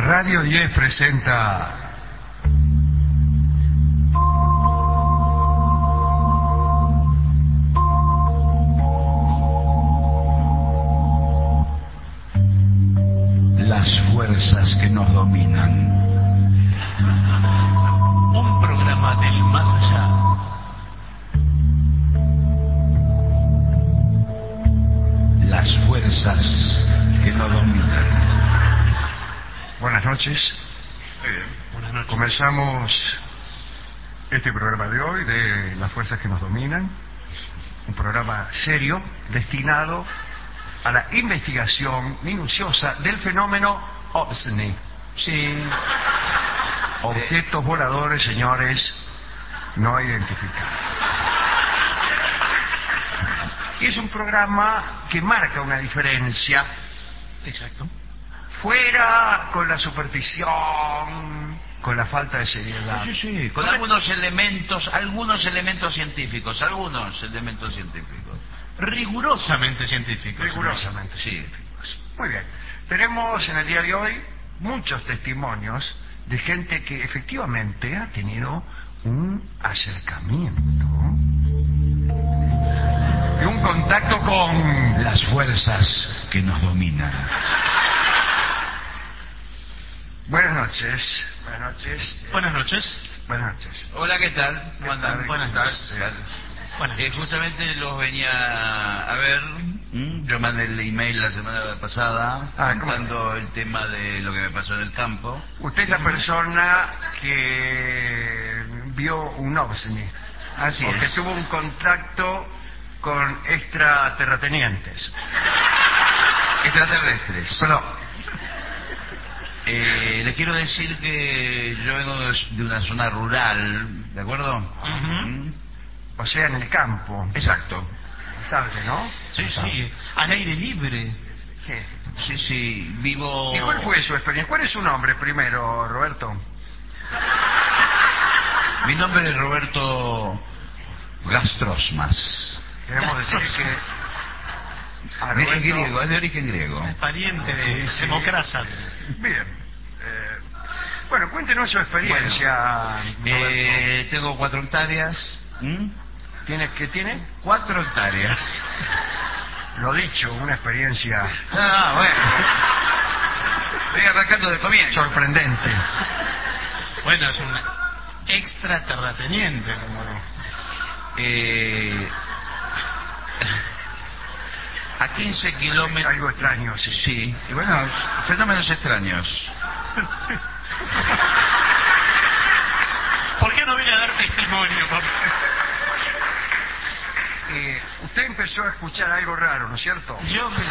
Radio 10 presenta Las fuerzas que nos dominan. Un programa del más allá. Las fuerzas que nos dominan. Buenas noches. Buenas noches. Comenzamos este programa de hoy de Las fuerzas que nos dominan. Un programa serio destinado a la investigación minuciosa del fenómeno OVNI. Sí. Objetos voladores, señores, no identificados. Y es un programa que marca una diferencia. Exacto. Fuera con la superstición, con la falta de seriedad. Sí, con algunos elementos científicos, rigurosamente científicos. Rigurosamente Sí. científicos. Muy bien. Tenemos en el día de hoy muchos testimonios de gente que efectivamente ha tenido un acercamiento y un contacto con las fuerzas que nos dominan. Buenas noches. Buenas noches. Buenas noches. Buenas noches. Hola, ¿qué tal? ¿Cómo andan? Buenas noches. Buenas noches. Justamente los venía a ver. Yo mandé el email la semana pasada contando el tema de lo que me pasó en el campo. Usted es la persona que vio un OVNI. Así es. Porque tuvo un contacto con extraterratenientes. Extraterrestres. Pero le quiero decir que yo vengo de una zona rural, ¿de acuerdo? o sea, en el campo. Exacto. Tarde, ¿no? Sí, sí. Al aire libre. ¿Qué? Sí, vivo... ¿Y cuál fue su experiencia? ¿Cuál es su nombre primero, Roberto? Mi nombre es Roberto Gastrosmas. Queremos decir que... Es griego, es de origen griego. Es pariente de Democrasas. Bien. Bueno, cuéntenos su experiencia. Tengo 4 hectáreas. ¿Qué tiene? 4 hectáreas. Lo dicho, una experiencia Bueno. Estoy arrancando de comienzo. sorprendente. Bueno, es un extraterrateniente. A 15 kilómetros... Algo extraño, sí. Sí, y bueno, fenómenos extraños. ¿Por qué no viene a dar testimonio? Usted empezó a escuchar algo raro, ¿no es cierto? Yo me...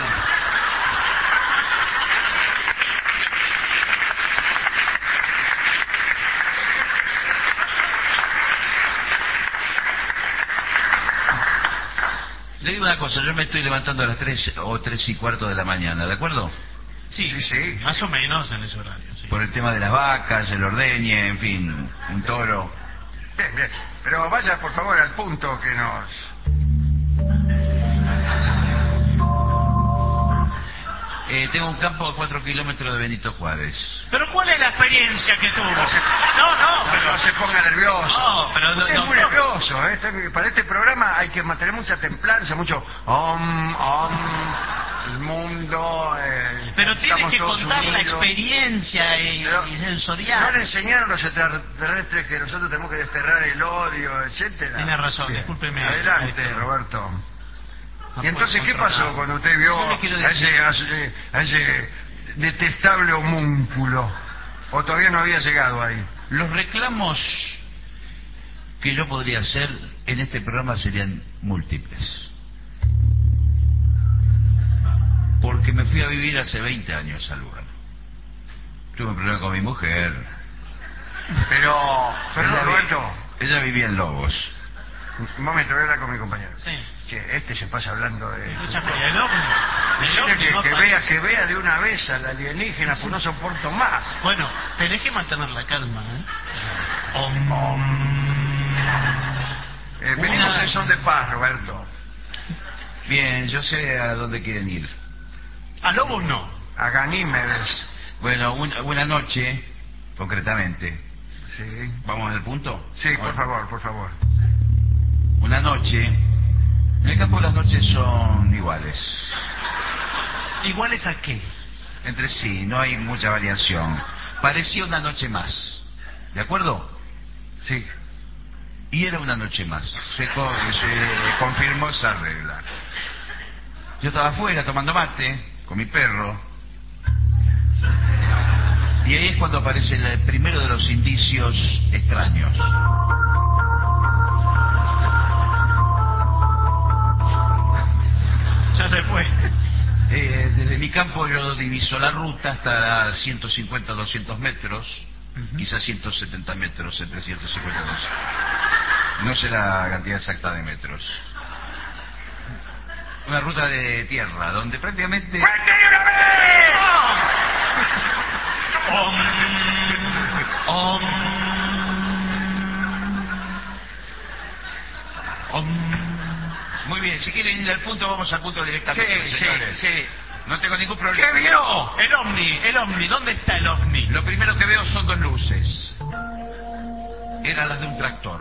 Le digo una cosa, yo me estoy levantando a las 3 o 3:15 de la mañana, ¿de acuerdo? Sí, Sí. más o menos en ese horario. Sí. Por el tema de las vacas, el ordeñe, en fin, un toro. Bien, bien. Pero vaya, por favor, al punto que nos... Tengo un campo a 4 kilómetros de Benito Juárez. ¿Pero cuál es la experiencia que tuvo? No pero... se ponga nervioso. No, pero Usted es muy nervioso, ¿eh? Para este programa hay que mantener mucha templanza, mucho... el mundo... Pero tiene estamos que todos contar la unidos. experiencia y Pero sensorial. ¿no le enseñaron los extraterrestres que nosotros tenemos que desterrar el odio, etcétera? Tiene razón, Bien. discúlpeme. Adelante, Roberto. No ¿Y entonces puedo qué pasó controlar. cuando usted vio Yo le quiero a ese detestable homúnculo? ¿O todavía no había llegado ahí? Los reclamos que yo podría hacer en este programa serían múltiples. Porque me fui a vivir hace 20 años al lugar. Tuve un problema con mi mujer. Pero, Roberto, ella vivía en Lobos. un momento, voy a hablar con mi compañero. Sí. Che, este se pasa hablando de... Escúchame, el ovni Decirle no que aparece. vea de una vez al alienígena, pues no soporto más. Bueno, tenés que mantener la calma, ¿eh? Venimos en son de paz, Roberto. Bien, yo sé a dónde quieren ir. A Lobos no. A Ganímedes. Bueno, una noche, concretamente. Sí. ¿Vamos al punto? Sí, por favor, por favor. Una noche. En el campo las noches son iguales. ¿Iguales a qué? Entre sí, no hay mucha variación. Parecía una noche más. ¿De acuerdo? Sí. Y era una noche más. Se confirmó esa regla. Yo estaba afuera tomando mate con mi perro. Y ahí es cuando aparece el primero de los indicios extraños. Ya se fue. Desde mi campo yo diviso la ruta hasta 150, 200 metros, quizás 170 metros, entre 150 y 200. No sé la cantidad exacta de metros. Una ruta de tierra, donde prácticamente... ¡Cuéntale una vez! Muy bien, si quieren ir al punto, vamos al punto directamente. Sí, señores. sí. No tengo ningún problema. ¿Qué vio? El ovni, ¿dónde está el ovni? Lo primero que veo son dos luces. Eran las de un tractor.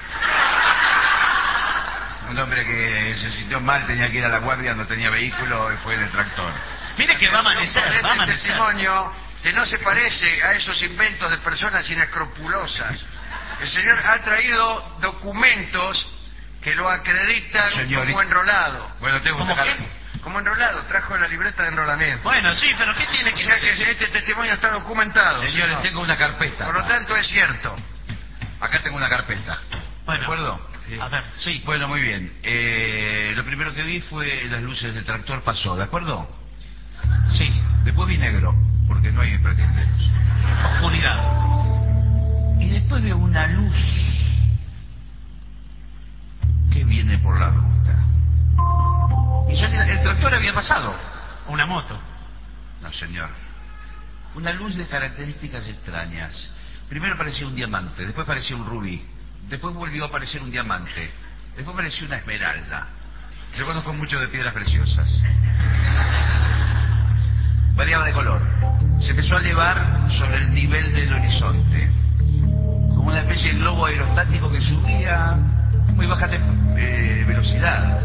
Un hombre que se sintió mal, tenía que ir a la guardia, no tenía vehículo y fue en el tractor. Mire que va a amanecer, va a amanecer. Testimonio que no se parece a esos inventos de personas inescrupulosas. El señor ha traído documentos que lo acreditan como enrolado. Bueno, tengo ¿Cómo que... qué? Como enrolado, trajo la libreta de enrolamiento. Bueno, sí, pero ¿qué tiene O que sea que este testimonio está documentado. Señores, señor. tengo una carpeta. Por lo tanto es cierto. Acá tengo una carpeta. Bueno, ¿De acuerdo? Sí. a ver, sí. Bueno, muy bien. Lo primero que vi fue las luces del tractor pasó, ¿de acuerdo? Sí, Después vi negro, porque no hay prácticamente luz. oscuridad. Y después veo una luz que viene por la ruta. Y ya el tractor había pasado. Una moto. No, señor. Una luz de características extrañas. Primero parecía un diamante, después parecía un rubí, después volvió a aparecer un diamante, después parecía una esmeralda. Yo conozco mucho de piedras preciosas. Variaba de color. Se empezó a elevar sobre el nivel del horizonte, como una especie de globo aerostático que subía a muy baja velocidad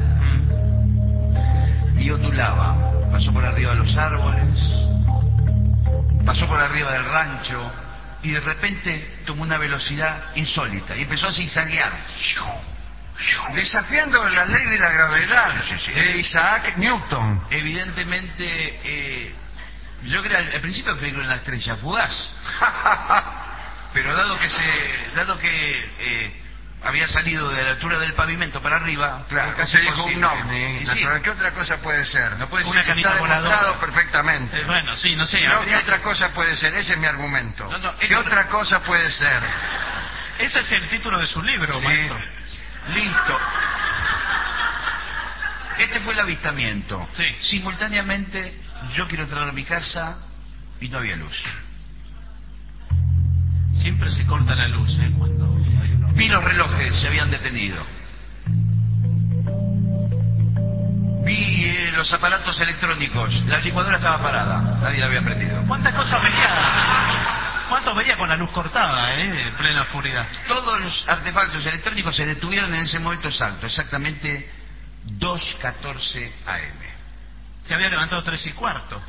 y ondulaba. Pasó por arriba de los árboles, pasó por arriba del rancho y de repente tomó una velocidad insólita y empezó a zigzaguear. Desafiando la ley de la gravedad Sí. de Isaac Newton. Evidentemente, yo creía, al principio creí en la estrella fugaz, pero dado que había salido de la altura del pavimento para arriba, Claro, casi se dijo un imposible. ovni. Y sí, ¿Qué otra cosa puede ser? no puede Una ser. canita Está demostrado voladora. perfectamente. Bueno, sí, no sé. No, ¿qué habría- otra cosa puede ser? Ese es mi argumento. No, ¿Qué otra cosa puede ser? Ese es el título de su libro, Sí. maestro. Listo. Este fue el avistamiento. Sí. Simultáneamente, yo quiero entrar a mi casa y no había luz. Siempre se corta la luz, cuando hay un ovni. Vi los relojes, se habían detenido. Vi los aparatos electrónicos. La licuadora estaba parada, nadie la había prendido. ¿Cuántas cosas veía? ¿Cuántos veía con la luz cortada, en plena oscuridad? Todos los artefactos electrónicos se detuvieron en ese momento exacto, exactamente 2:14 AM. Se había levantado 3:15.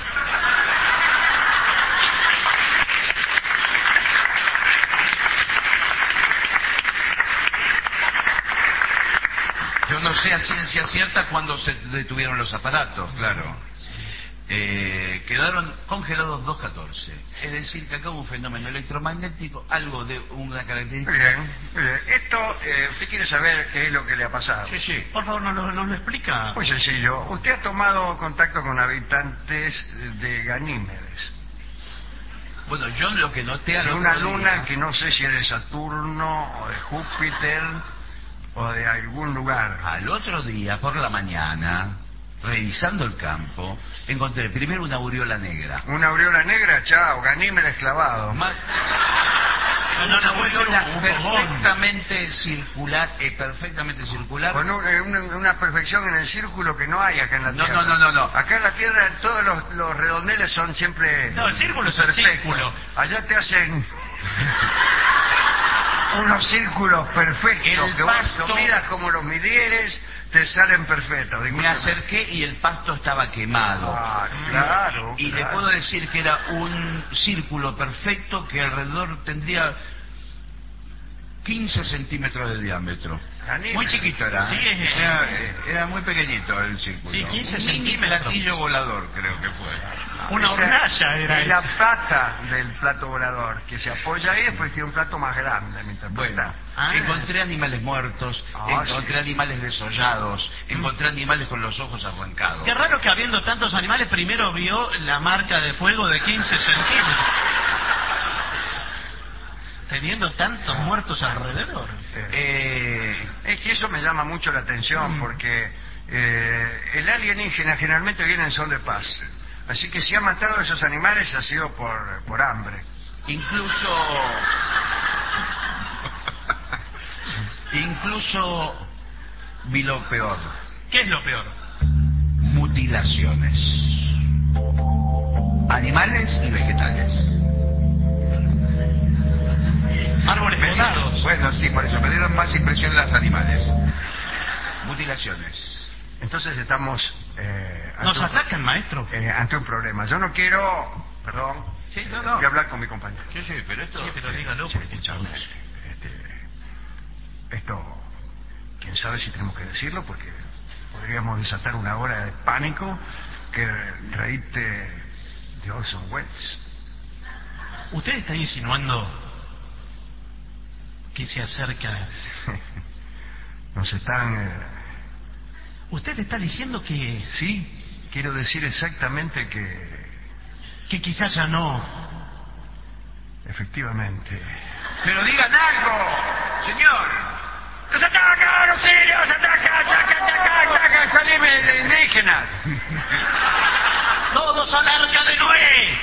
Yo no sé a ciencia cierta cuándo se detuvieron los aparatos, claro. Quedaron congelados 2:14. Es decir, que acá hubo un fenómeno electromagnético, algo de una característica. Muy bien, muy bien. Esto, usted quiere saber qué es lo que le ha pasado. Sí, sí. Por favor, no lo explica. Muy sencillo. Usted ha tomado contacto con habitantes de Ganímedes. Bueno, yo lo que noté al De otro una día- luna que no sé si es de Saturno o de Júpiter o de algún lugar. Al otro día, por la mañana, revisando el campo, encontré primero una aureola negra. Una aureola negra, chao, Ganímedes clavado. Más- No puede ser un fogón. Perfectamente circular. Con una perfección en el círculo que no hay acá en la No, Tierra. no. Acá en la Tierra todos los redondeles son siempre... No, el círculo es el perfectos. círculo. Allá te hacen unos círculos perfectos. El que pasto- vos lo miras como los midieres, te salen perfectos. Me Discúlpeme. acerqué y el pasto estaba quemado. Claro. Y le puedo decir que era un círculo perfecto que alrededor tendría 15 centímetros de diámetro. Ganímede. Muy chiquito era. Sí, Era muy pequeñito el círculo. Sí, 15 un mini centímetros. platillo volador, creo que fue. Una hornalla era Es la eso. pata del plato volador, que se apoya ahí y después tiene un plato más grande mientras Bueno, Ah. encontré animales muertos, encontré sí. animales desollados, encontré animales con los ojos arrancados. Qué raro que habiendo tantos animales, primero vio la marca de fuego de 15 centímetros. Teniendo tantos muertos alrededor. Es que eso me llama mucho la atención porque el alienígena generalmente viene en son de paz. Así que si ha matado a esos animales ha sido por hambre. Incluso vi lo peor, ¿Qué es lo peor? mutilaciones. Animales y vegetales. Árboles podados. Bueno, sí, por eso me dieron más impresión las animales. Mutilaciones. Entonces estamos Nos atacan, maestro. ante un problema. Yo no quiero, perdón, Sí, no. voy a hablar con mi compañero. Sí, pero esto... Sí, pero dígalo. Sí, porque- escuchame, esto, quién sabe si tenemos que decirlo, porque podríamos desatar una hora de pánico que reíte de Orson Welles. ¿Usted está insinuando que se acerca? Nos están... Usted está diciendo sí, quiero decir exactamente que quizás ya no. efectivamente... Pero digan algo, señor. ¡Nos atacan, auxilio! ¡Nos atacan! ¡Salime de indígena! ¡Todos al arca de Noé!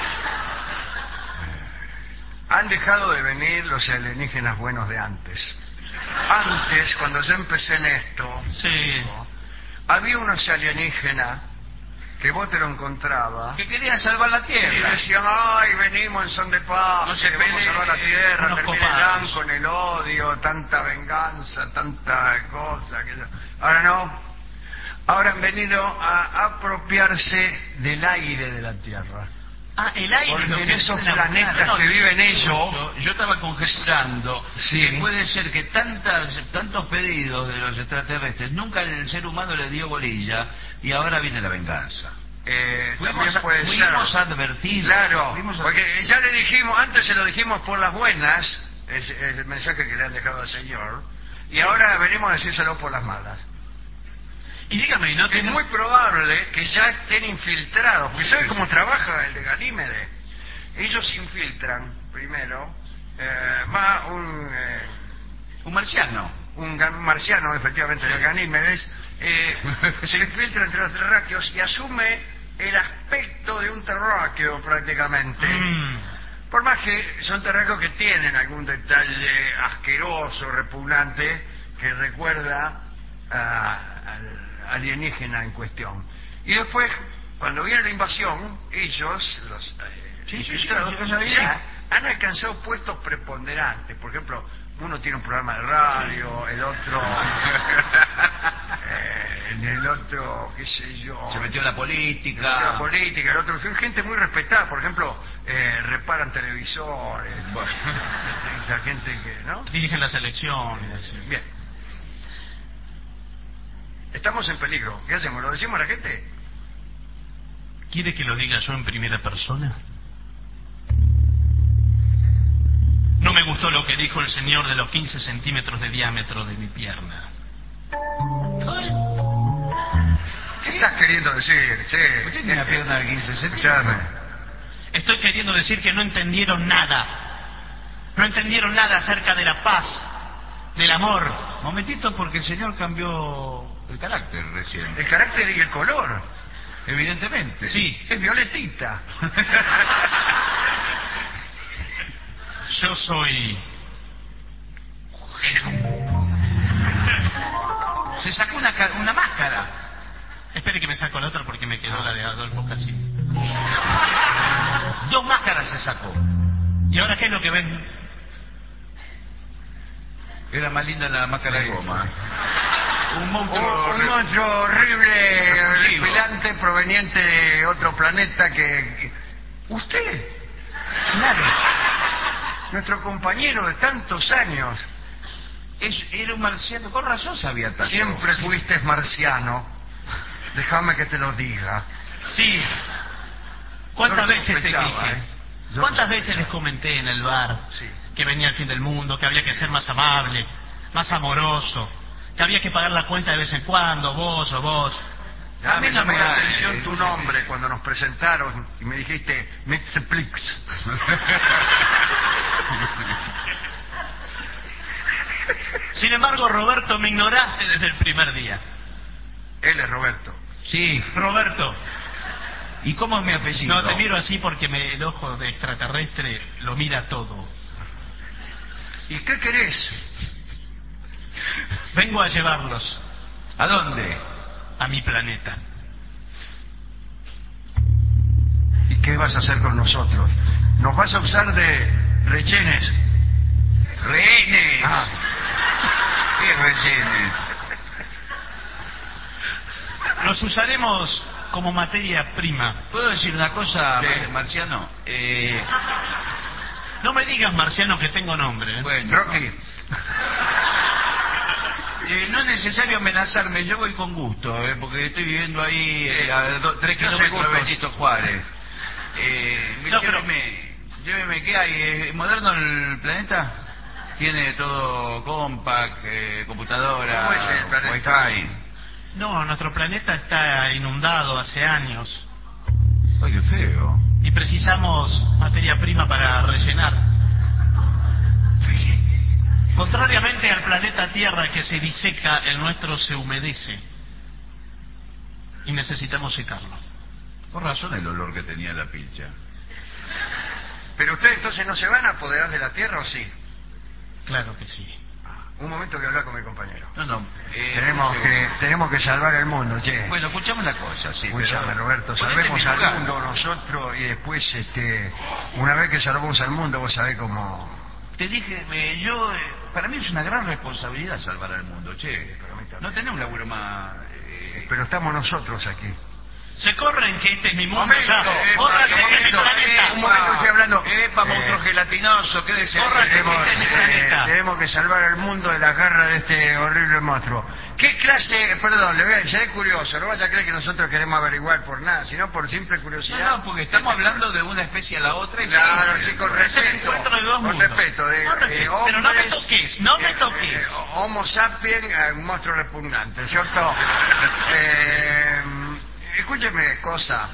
Han dejado de venir los alienígenas buenos de antes. Antes, cuando yo empecé en esto, Sí. había unos alienígenas que vos te lo encontrabas Que querían salvar la y tierra. decían, ay, venimos en son de paz, No se que vamos a peleen, salvar la tierra, unos terminarán copados. con el odio, tanta venganza, tanta cosa. Ahora no. Ahora han venido a apropiarse del aire de la tierra. Ah, el aire. Porque lo en que esos es una- planetas no, que viven ellos... Yo estaba congestionando Sí. que puede ser que tantos pedidos de los extraterrestres nunca el ser humano le dio bolilla y ahora viene la venganza. También puede Fuimos ser. advertidos. Claro, Fuimos porque ya le dijimos, antes se lo dijimos por las buenas, es el mensaje que le han dejado al Señor, y ahora venimos a decírselo por las malas. Y dígame, ¿no Es tiene muy probable que ya estén infiltrados, porque ¿sabe cómo trabaja el de Ganímede? Ellos infiltran, primero, va un marciano. un marciano, efectivamente, de Ganímedes, se infiltra entre los terráqueos y asume el aspecto de un terráqueo prácticamente. Por más que son terráqueos que tienen algún detalle asqueroso, repugnante, que recuerda al alienígena en cuestión. Y después, cuando viene la invasión, ellos, los infiltrados, ya han alcanzado puestos preponderantes. Por ejemplo, uno tiene un programa de radio, el otro, qué sé yo, Se metió en la política. la política, el otro, son gente muy respetada. Por ejemplo, reparan televisores, Bueno. la gente que, ¿no? dirigen las elecciones? Bien. Estamos en peligro. ¿Qué hacemos? ¿Lo decimos a la gente? ¿Quiere que lo diga yo en primera persona? No me gustó lo que dijo el señor de los 15 centímetros de diámetro de mi pierna. ¿Qué estás queriendo decir? ¿Por qué tiene una pierna de 15 centímetros? Escuchame. Estoy queriendo decir que no entendieron nada. No entendieron nada acerca de la paz, del amor. Momentito, porque el señor cambió el carácter recién. El carácter y el color. Evidentemente. Sí. Es violetita. Yo soy... Se sacó una máscara. Espere que me saco la otra porque me quedó la de Adolfo Casini. 2 máscaras se sacó. ¿Y ahora qué es lo que ven? Era más linda la máscara de goma. Un monstruo... Un monstruo horrible, repulsivo, horripilante, proveniente de otro planeta que... ¿Usted? Nadie. Nuestro compañero de tantos años. Era un marciano. Con razón sabía tanto. Siempre fuiste marciano. Déjame que te lo diga. Sí. ¿Cuántas Yo lo veces te sospechaba, dije? Yo ¿Cuántas lo veces les comenté en el bar Sí. que venía el fin del mundo, que había que ser más amable, más amoroso, que había que pagar la cuenta de vez en cuando, vos o vos? A mí no me me llamó la da- atención tu nombre cuando nos presentaron y me dijiste Metzeplix. Sin embargo, Roberto, me ignoraste desde el primer día. Él es Roberto. Sí. Roberto, ¿Y cómo es mi apellido? no te miro así porque el ojo de extraterrestre lo mira todo. ¿Y qué querés? Vengo a llevarlos ¿A dónde? a mi planeta. ¿Y qué vas a hacer con nosotros? ¿Nos vas a usar de rehenes? ¡Rehenes! Ah, ¿Qué rehenes? Los usaremos como materia prima. ¿Puedo decir una cosa, Sí. Marciano? No me digas, marciano, que tengo nombre. ¿eh? Bueno. Rocky. No es necesario amenazarme, yo voy con gusto, porque estoy viviendo ahí a 3 ¿Qué hace kilómetros de gusto? Benito Juárez. No, pero- Lléveme, ¿qué hay? ¿Moderno el planeta? Tiene todo compact, computadora, ¿Cómo es el planeta? wifi. No, nuestro planeta está inundado hace años Ay, qué feo. y precisamos materia prima para rellenar. Contrariamente al planeta Tierra, que se diseca, el nuestro se humedece y necesitamos secarlo. Por razón el olor que tenía la pilcha. ¿Pero ustedes entonces no se van a apoderar de la Tierra o sí? Claro que sí. Un momento que hablar con mi compañero. No. Tenemos que salvar el mundo, che. Bueno, escuchame una cosa, sí. Escúchame, pero- Roberto, Ponete salvemos en mi al lugar. mundo nosotros y después, una vez que salvamos al mundo, vos sabés cómo... Te dije, para mí es una gran responsabilidad salvar al mundo, che. pero a mí también. No tenés un laburo más... Pero estamos nosotros aquí. Se corren que este es mi mundo Momento, ya. Córranse que este es mi planeta. un momento, estoy hablando. monstruo gelatinoso, ¿qué decís? Córranse. Tenemos, este es mi planeta. tenemos que salvar al mundo de la garra de este horrible monstruo. ¿Qué clase, perdón, le voy a decir, seré curioso, no vaya a creer que nosotros queremos averiguar por nada, sino por simple curiosidad? No, porque estamos hablando de una especie a la otra. Y Claro, sí, con Es el respeto. encuentro de dos Con mundos. respeto. Con respeto, pero no me hombres, toques, no me toques. Homo sapiens, un monstruo repugnante, ¿cierto? Escúcheme, cosa.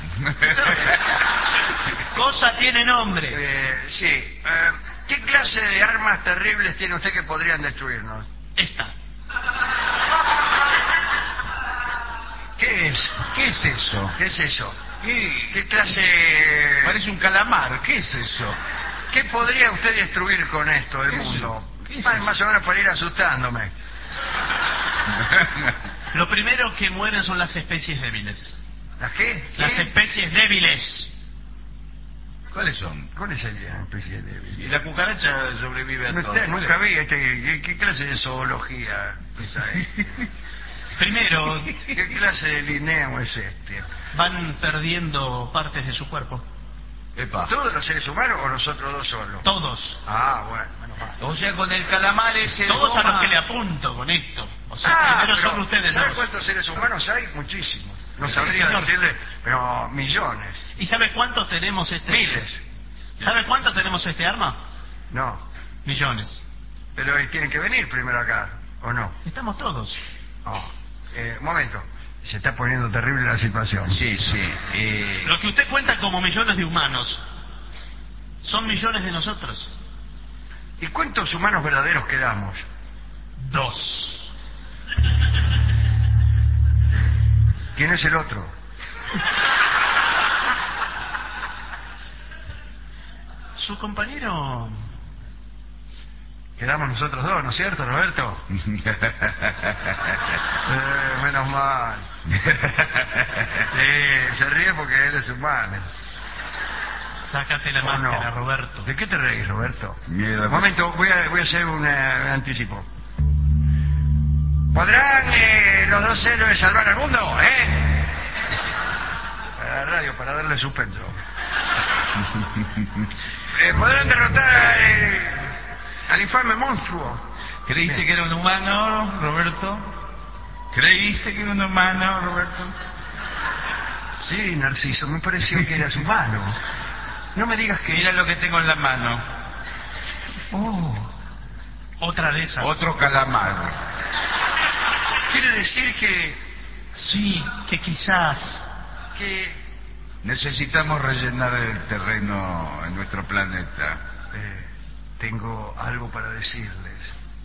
Cosa tiene nombre. Sí. ¿Qué clase de armas terribles tiene usted que podrían destruirnos? Esta. ¿Qué es? ¿Qué es eso? ¿Qué es eso? ¿Qué? ¿Qué clase... Parece un calamar, ¿qué es eso? ¿Qué podría usted destruir con esto del ¿Qué es mundo? eso? ¿Qué es Más, eso? más o menos para ir asustándome. Lo primero que mueren son las especies débiles. ¿Las qué? Las especies débiles. ¿Cuáles son? ¿Cuál sería la especie de Y la cucaracha sobrevive a No, todo. usted ¿Cuál nunca es? vi ¿qué clase de zoología es ahí? Primero, ¿Qué clase de lineo es este? van perdiendo partes de su cuerpo. Epa. ¿Todos los seres humanos o nosotros dos solos? Todos. Ah, bueno, menos mal. O sea, con el calamar ese... Todos a goma- los que le apunto con esto. O sea, primero pero son ustedes ¿sabe dos. cuántos seres humanos hay? Muchísimos. No Sí, sabría señor. decirle, pero millones. ¿Y sabe cuántos tenemos Miles. ¿Sabe cuántos tenemos este arma? No. Millones. Pero tienen que venir primero acá, ¿o no? Estamos todos. No. Un momento. Se está poniendo terrible la situación. Sí, sí. Lo que usted cuenta como millones de humanos son millones de nosotros. ¿Y cuántos humanos verdaderos quedamos? 2. ¿Quién es el otro? Su compañero Quedamos nosotros dos, ¿no es cierto, Roberto? Menos mal. Se ríe porque él es humano. Sácate la máscara, no. Roberto. ¿De qué te reís, Roberto? Miedo. Un momento, voy a hacer un anticipo. ¿Podrán los dos héroes salvar al mundo, Para la radio, para darle suspenso. ¿Podrán derrotar al infame monstruo? ¿Creíste que era un humano, Roberto? ¿Creíste que era un humano, Roberto? Sí, Narciso, me pareció que eras humano. No me digas que... Mira lo que tengo en la mano. Oh, otra de esas. Otro calamar. quiere decir que... Sí, que quizás... que... necesitamos rellenar el terreno en nuestro planeta. Tengo algo para decirles.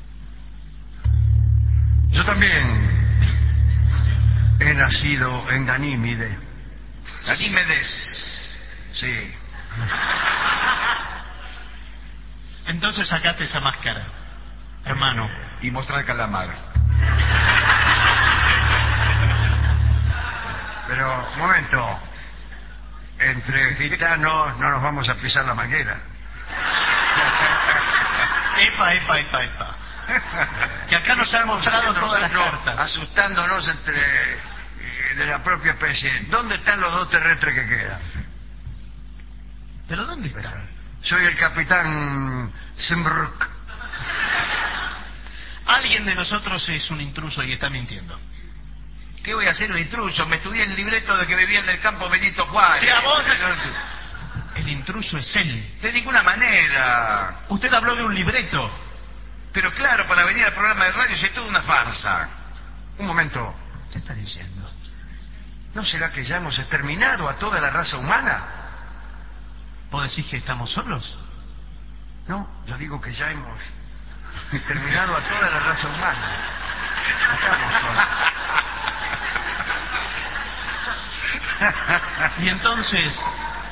Yo también he nacido en Ganímide. Ganímedes. Sí. Entonces sacate esa máscara, hermano. Y mostrar el calamar. Pero, un momento. Entre gitanos no nos vamos a pisar la manguera. Epa. Que acá nos han mostrado todas las cartas. Asustándonos entre de la propia especie. ¿Dónde están los dos terrestres que quedan? ¿Pero dónde están? Soy el capitán Simbruk. Alguien de nosotros es un intruso y está mintiendo. ¿Qué voy a hacer un intruso? Me estudié el libreto de que bebía en el campo Benito Juárez. Sí, a vos. El intruso es él. De ninguna manera. Usted habló de un libreto. Pero claro, para venir al programa de radio es toda una farsa. Un momento. ¿Qué está diciendo? ¿No será que ya hemos exterminado a toda la raza humana? ¿Vos decís que estamos solos? No, yo digo que ya hemos exterminado a toda la raza humana. Estamos solos. Y entonces...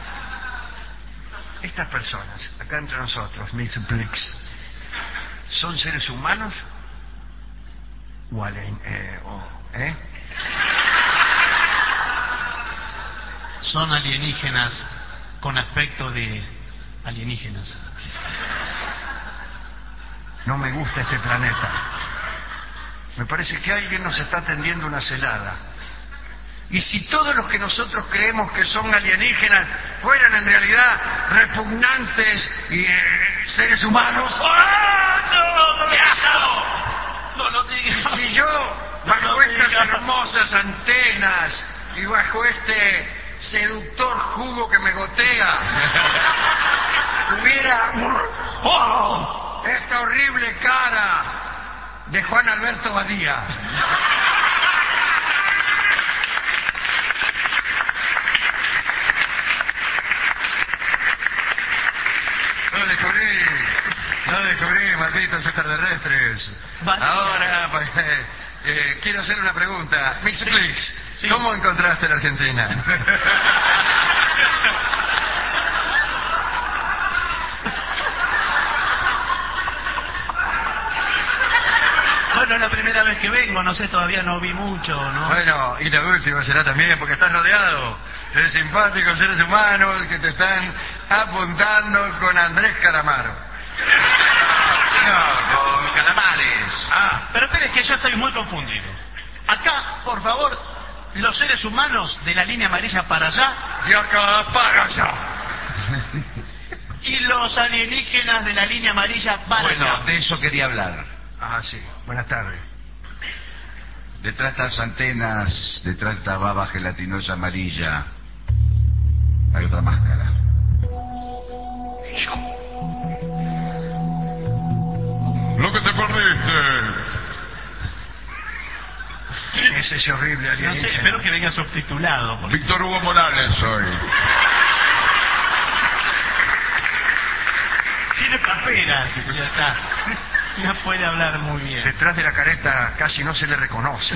estas personas, acá entre nosotros, Miss Blix, ¿son seres humanos? ¿O Son alienígenas con aspecto de alienígenas. No me gusta este planeta. Me parece que alguien nos está tendiendo una celada. Y si todos los que nosotros creemos que son alienígenas fueran en realidad repugnantes y seres humanos... ¡No lo digas! Y si yo, bajo estas hermosas antenas y bajo este seductor jugo que me gotea, tuviera esta horrible cara de Juan Alberto Badía... No descubrí, malditos extraterrestres. Ahora, quiero hacer una pregunta. Miss Blix, sí. ¿Cómo encontraste la Argentina? Bueno, es la primera vez que vengo, no sé, todavía no vi mucho, ¿no? Bueno, y la última será también, porque estás rodeado de simpáticos seres humanos que te están apuntando con Andrés Calamaro. No, con calamares. Pero espere, que yo estoy muy confundido. Acá, por favor, los seres humanos de la línea amarilla para allá. Y acá para allá. Y los alienígenas de la línea amarilla para acá. Bueno, de eso quería hablar. Sí. Buenas tardes. Detrás de estas antenas, detrás de esta baba gelatinosa amarilla, hay otra máscara. Lo que te perdiste. Es ese horrible alienígena. No sé, espero que venga subtitulado. Porque... Víctor Hugo Morales soy. Tiene paperas, ya está. No puede hablar muy bien. Detrás de la careta casi no se le reconoce.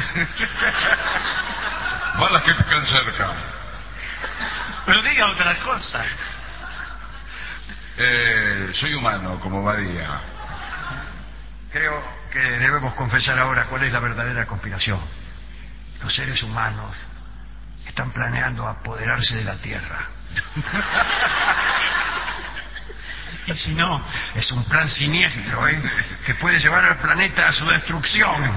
Balas que pican cerca. Pero diga otra cosa. Soy humano, como Badía. Creo que debemos confesar ahora cuál es la verdadera conspiración. Los seres humanos están planeando apoderarse de la Tierra. Y si no, Es un plan siniestro, que puede llevar al planeta a su destrucción.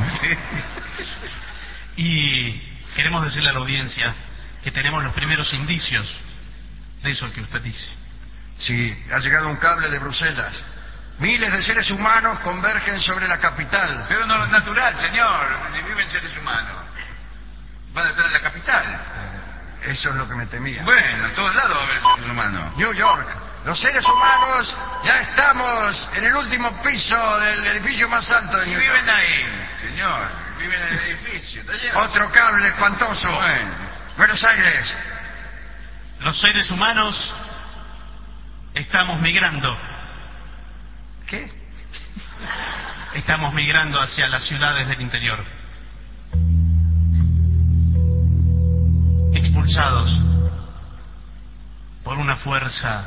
y queremos decirle a la audiencia que tenemos los primeros indicios de eso que usted dice. Sí, ha llegado un cable de Bruselas. Miles de seres humanos convergen sobre la capital. Pero no es natural, señor. Donde viven seres humanos. Van a estar en la capital. Eso es lo que me temía. Bueno, en todos lados va a haber seres humanos. New York. Los seres humanos ya estamos en el último piso del edificio más alto de Y New York. viven ahí, señor. Viven en el edificio. Está lleno. Otro cable espantoso. Bueno. Buenos Aires. Los seres humanos estamos migrando. ¿Qué? Estamos migrando hacia las ciudades del interior. Expulsados por una fuerza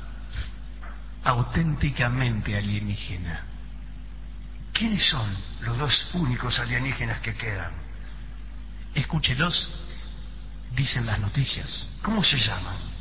auténticamente alienígena. ¿Quiénes son los dos únicos alienígenas que quedan? Escúchelos, dicen las noticias. ¿Cómo se llaman?